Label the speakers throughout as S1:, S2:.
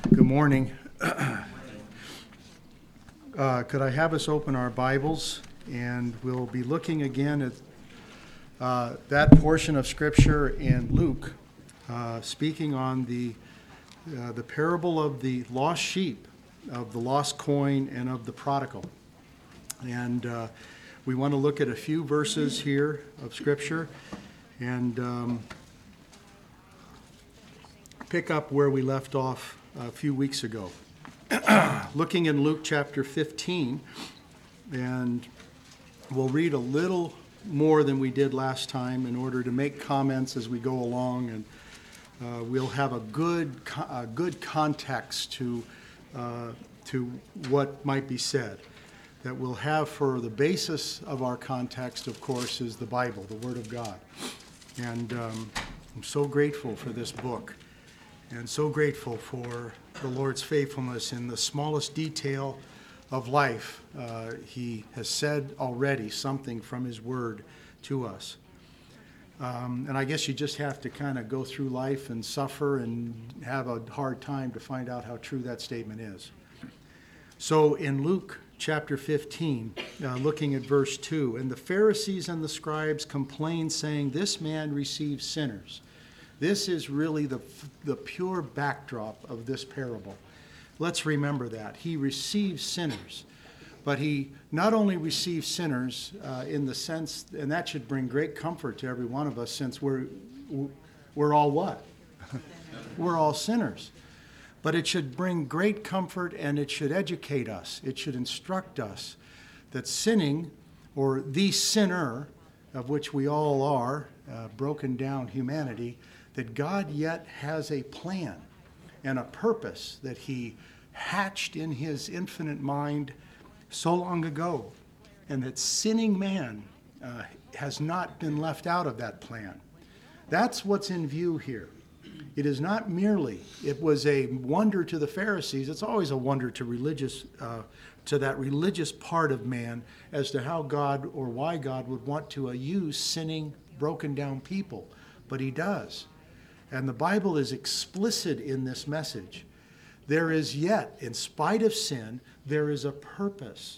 S1: Good morning. Could I have us open our Bibles, and we'll be looking again at that portion of Scripture in Luke, speaking on the parable of the lost sheep, of the lost coin, and of the prodigal. And we want to look at a few verses here of Scripture and pick up where we left off a few weeks ago. Looking in Luke chapter 15, and we'll read a little more than we did last time in order to make comments as we go along, and we'll have a good context to what might be said. That we'll have for the basis of our context, of course, is the Bible, the Word of God. And I'm so grateful for this book, and so grateful for the Lord's faithfulness in the smallest detail of life. He has said already something from His Word to us. And I guess you just have to kind of go through life and suffer and have a hard time to find out how true that statement is. So in Luke chapter 15, looking at verse 2, and the Pharisees and the scribes complained, saying, "This man receives sinners." This is really the pure backdrop of this parable. Let's remember that. He receives sinners. But he not only receives sinners in the sense, and that should bring great comfort to every one of us, since we're all what? We're all sinners. But it should bring great comfort, and it should educate us. It should instruct us that sinning, or the sinner, of which we all are, broken down humanity, that God yet has a plan and a purpose that He hatched in His infinite mind so long ago, and that sinning man has not been left out of that plan. That's what's in view here. It is not merely, it was a wonder to the Pharisees. It's always a wonder to that religious part of man as to how God or why God would want to use sinning, broken down people. But He does. And the Bible is explicit in this message. There is yet, in spite of sin, there is a purpose.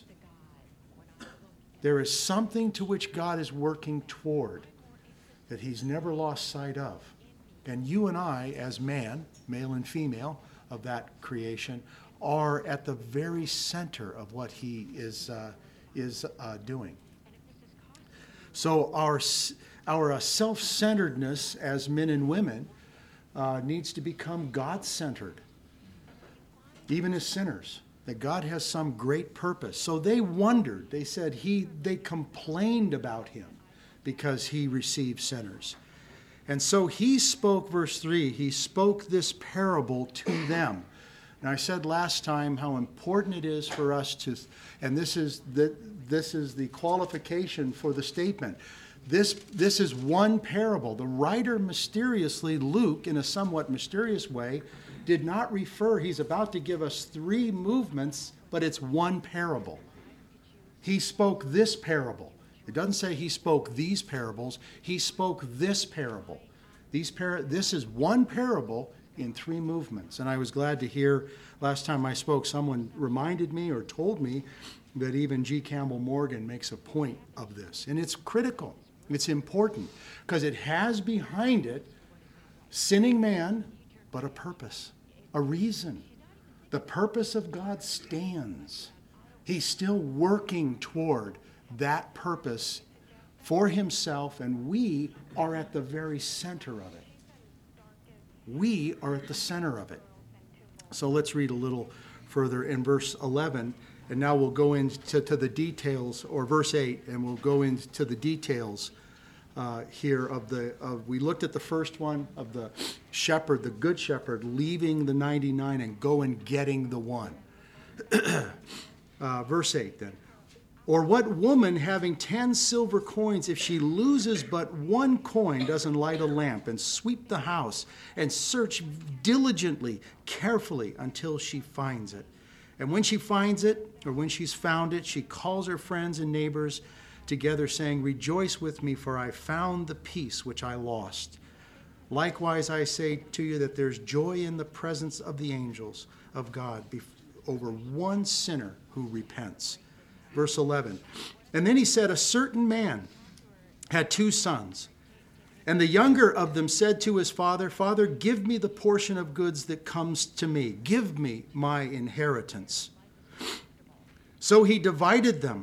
S1: There is something to which God is working toward that He's never lost sight of. And you and I, as man, male and female, of that creation, are at the very center of what He is doing. So our self-centeredness as men and women needs to become God-centered, even as sinners, that God has some great purpose. So they wondered. They said they complained about Him because He received sinners. And so He spoke, verse 3, He spoke this parable to them. And I said last time how important it is for us to, and this is the qualification for the statement. This is one parable. The writer mysteriously, Luke, in a somewhat mysterious way, did not refer, he's about to give us three movements, but it's one parable. He spoke this parable. It doesn't say He spoke these parables. He spoke this parable. This is one parable in three movements. And I was glad to hear last time I spoke, someone reminded me or told me that even G. Campbell Morgan makes a point of this. And it's critical. It's important because it has behind it sinning man, but a purpose, a reason. The purpose of God stands. He's still working toward that purpose for Himself, and we are at the very center of it. We are at the center of it. So let's read a little further in verse 11, and now we'll go into the details, or verse 8, and we'll go into the details here we looked at the first one of the shepherd, the good shepherd, leaving the 99 and go and getting the one. Verse 8 then. Or what woman having 10 silver coins, if she loses but one coin, doesn't light a lamp and sweep the house and search diligently, carefully, until she finds it? And when she finds it, or when she's found it, she calls her friends and neighbors together, saying, "Rejoice with me, for I found the piece which I lost." Likewise, I say to you that there's joy in the presence of the angels of God over one sinner who repents. Verse 11. And then he said, a certain man had 2 sons. And the younger of them said to his father, Father, give me the portion of goods that comes to me. Give me my inheritance. So he divided them.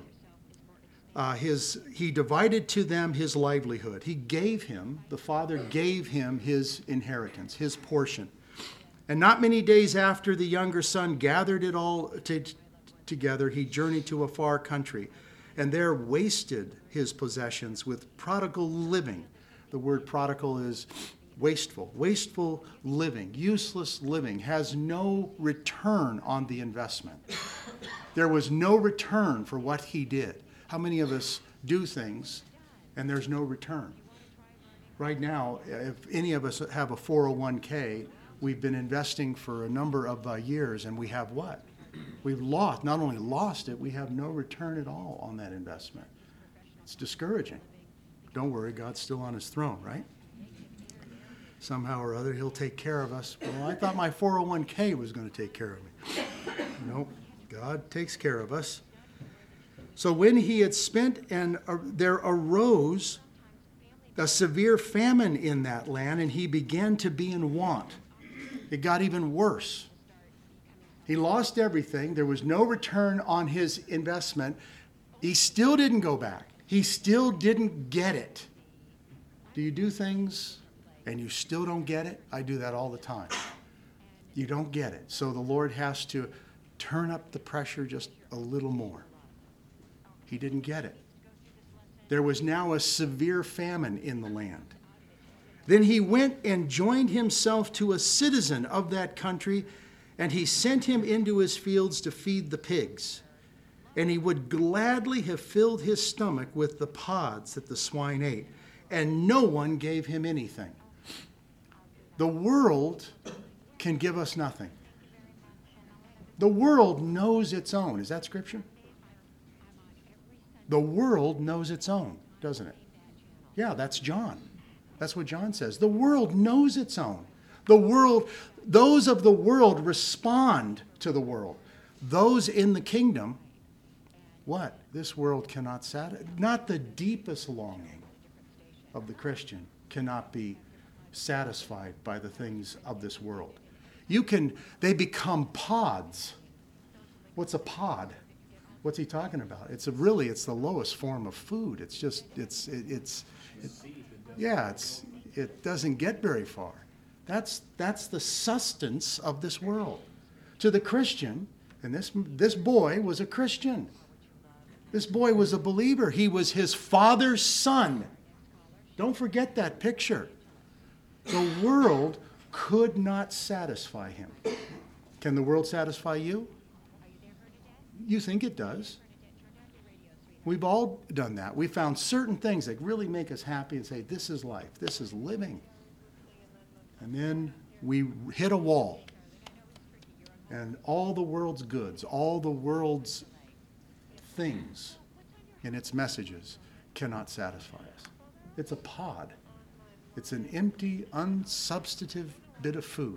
S1: He divided to them his livelihood. The father gave him his inheritance, his portion. And not many days after the younger son gathered it all together, he journeyed to a far country, and there wasted his possessions with prodigal living. The word prodigal is wasteful living, useless living, has no return on the investment. There was no return for what he did. How many of us do things and there's no return? Right now, if any of us have a 401k, we've been investing for a number of years, and we have what? We've not only lost it, we have no return at all on that investment. It's discouraging. Don't worry, God's still on his throne, right? Somehow or other, he'll take care of us. Well, I thought my 401k was going to take care of me. Nope, God takes care of us. So when he had spent, and there arose a severe famine in that land, and he began to be in want. It got even worse. He lost everything. There was no return on his investment. He still didn't go back. He still didn't get it. Do you do things and you still don't get it? I do that all the time. You don't get it. So the Lord has to turn up the pressure just a little more. He didn't get it. There was now a severe famine in the land. Then he went and joined himself to a citizen of that country, and he sent him into his fields to feed the pigs. And he would gladly have filled his stomach with the pods that the swine ate, and no one gave him anything. The world can give us nothing. The world knows its own. Is that scripture? The world knows its own, doesn't it? Yeah, that's John. That's what John says. The world knows its own. Those of the world respond to the world. Those in the kingdom, what? This world cannot satisfy. Not the deepest longing of the Christian cannot be satisfied by the things of this world. They become pods. What's a pod? What's he talking about? It's the lowest form of food. It doesn't get very far. That's the sustenance of this world. To the Christian, and this boy was a Christian. This boy was a believer. He was his father's son. Don't forget that picture. The world could not satisfy him. Can the world satisfy you? You think it does. We've all done that. We found certain things that really make us happy and say, this is life, this is living. And then we hit a wall. And all the world's goods, all the world's things in its messages cannot satisfy us. It's a pod. It's an empty, unsubstantive bit of food.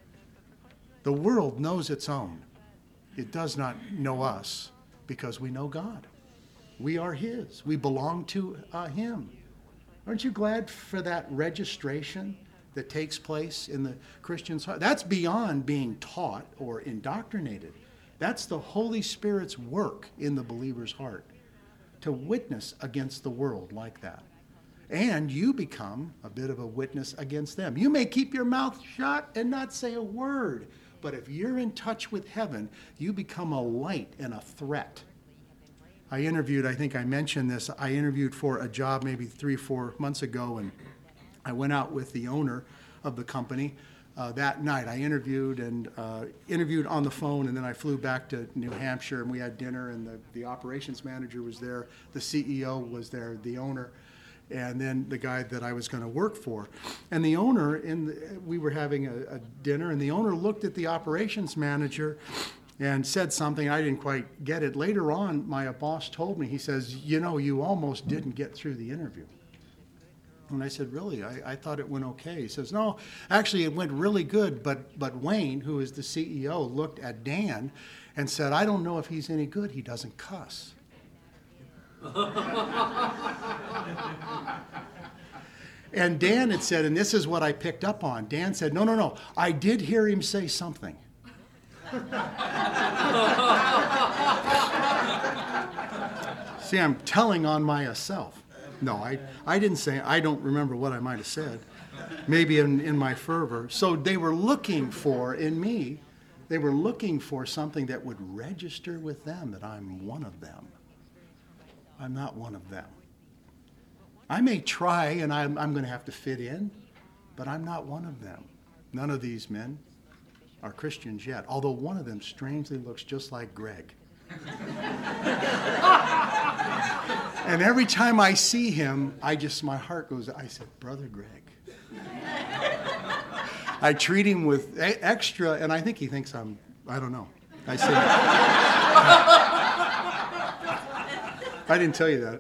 S1: The world knows its own. It does not know us because we know God. We are his. We belong to him. Aren't you glad for that registration that takes place in the Christian's heart? That's beyond being taught or indoctrinated. That's the Holy Spirit's work in the believer's heart to witness against the world like that. And you become a bit of a witness against them. You may keep your mouth shut and not say a word, but if you're in touch with heaven, you become a light and a threat. I think I mentioned this, I interviewed for a job maybe 3 or 4 months ago, and I went out with the owner of the company that night. I interviewed on the phone, and then I flew back to New Hampshire, and we had dinner, and the operations manager was there, the CEO was there, the owner, and then the guy that I was going to work for. And the owner, we were having a dinner, and the owner looked at the operations manager and said something. I didn't quite get it. Later on, my boss told me, he says, you almost didn't get through the interview. And I said, really? I thought it went okay. He says, no, actually it went really good, but Wayne, who is the CEO, looked at Dan and said, I don't know if he's any good. He doesn't cuss. And Dan had said, and this is what I picked up on, Dan said, no, I did hear him say something. See, I'm telling on myself. No, I didn't say, I don't remember what I might have said. Maybe in my fervor. So they were looking for, in me, they were looking for something that would register with them that I'm one of them. I'm not one of them. I may try, and I'm going to have to fit in, but I'm not one of them. None of these men are Christians yet, although one of them strangely looks just like Greg. And every time I see him, my heart goes, I said, Brother Greg. I treat him with extra, and I think he thinks I don't know. I say, I didn't tell you that.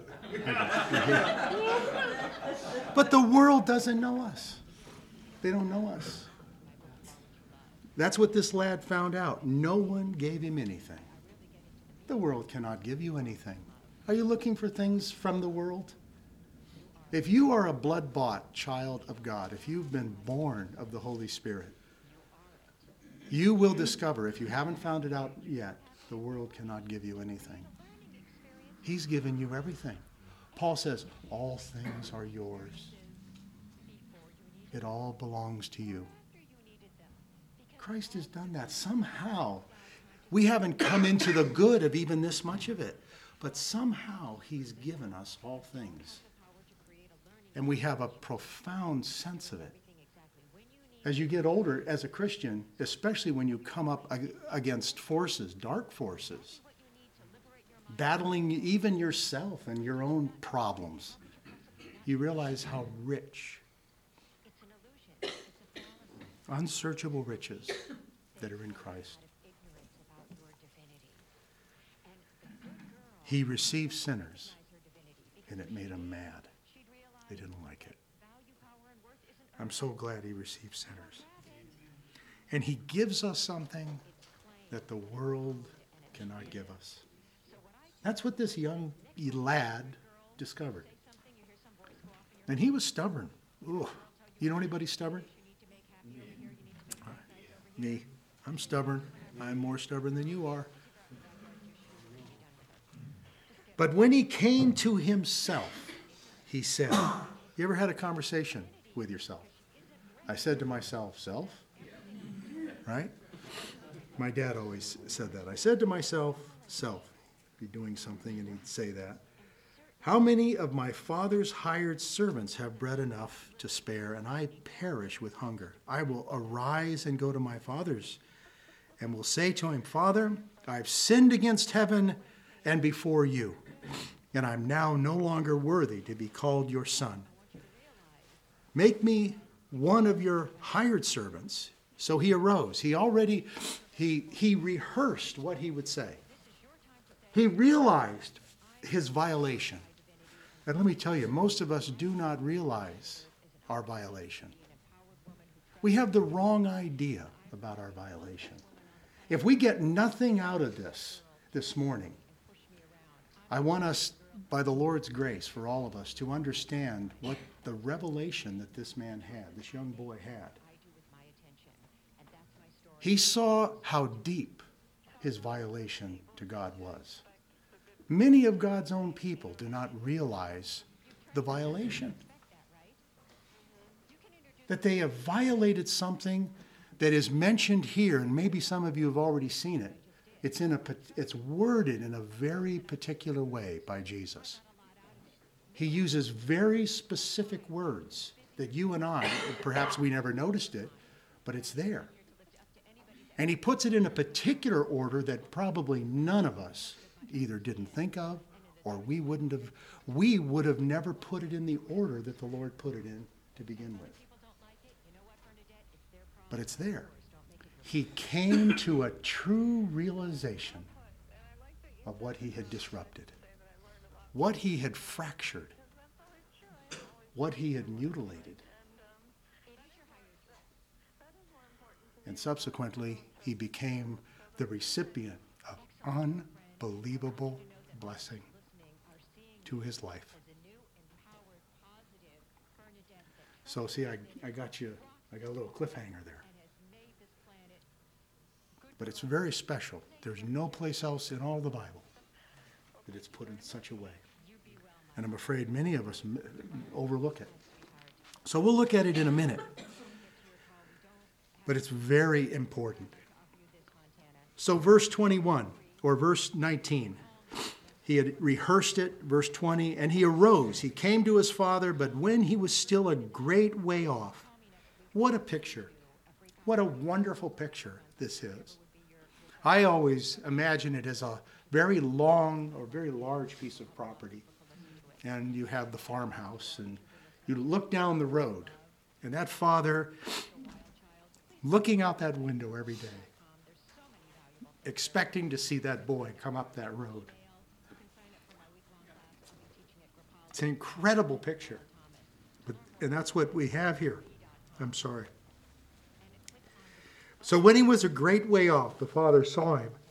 S1: But the world doesn't know us. They don't know us. That's what this lad found out. No one gave him anything. The world cannot give you anything. Are you looking for things from the world? If you are a blood-bought child of God, if you've been born of the Holy Spirit, you will discover, if you haven't found it out yet, the world cannot give you anything. He's given you everything. Paul says, all things are yours. It all belongs to you. Christ has done that. Somehow, we haven't come into the good of even this much of it, but somehow he's given us all things. And we have a profound sense of it. As you get older as a Christian, especially when you come up against forces, dark forces, battling even yourself and your own problems, you realize how rich, unsearchable riches that are in Christ. He received sinners, and it made him mad. They didn't like it. I'm so glad he received sinners. And he gives us something that the world cannot give us. That's what this young lad discovered. And he was stubborn. Ooh. You know anybody stubborn? Me. I'm stubborn. I'm more stubborn than you are. But when he came to himself, he said, you ever had a conversation with yourself? I said to myself, self? Right? My dad always said that. I said to myself, self. Be doing something and he'd say that. How many of my father's hired servants have bread enough to spare, and I perish with hunger? I will arise and go to my father's, and will say to him, Father, I've sinned against heaven and before you, and I'm now no longer worthy to be called your son. Make me one of your hired servants. So he arose. He rehearsed what he would say. He realized his violation. And let me tell you, most of us do not realize our violation. We have the wrong idea about our violation. If we get nothing out of this morning, I want us, by the Lord's grace, for all of us, to understand what the revelation that this man had, this young boy had. He saw how deep his violation to God was. Many of God's own people do not realize the violation. That they have violated something that is mentioned here, and maybe some of you have already seen it. It's worded in a very particular way by Jesus. He uses very specific words that you and I, perhaps we never noticed it, but it's there. And he puts it in a particular order that probably none of us either didn't think of, or we would have never put it in the order that the Lord put it in to begin with. But it's there. He came to a true realization of what he had disrupted, what he had fractured, what he had mutilated. And subsequently, he became the recipient of unbelievable blessing to his life. So see, I got a little cliffhanger there. But it's very special. There's no place else in all the Bible that it's put in such a way. And I'm afraid many of us overlook it. So we'll look at it in a minute. But it's very important. So verse 21, or verse 19, he had rehearsed it, verse 20, and he arose. He came to his father, but when he was still a great way off. What a picture. What a wonderful picture this is. I always imagine it as a very long or very large piece of property. And you have the farmhouse, and you look down the road, and that father looking out that window every day, expecting to see that boy come up that road. It's an incredible picture. And that's what we have here. I'm sorry. So when he was a great way off, the father saw him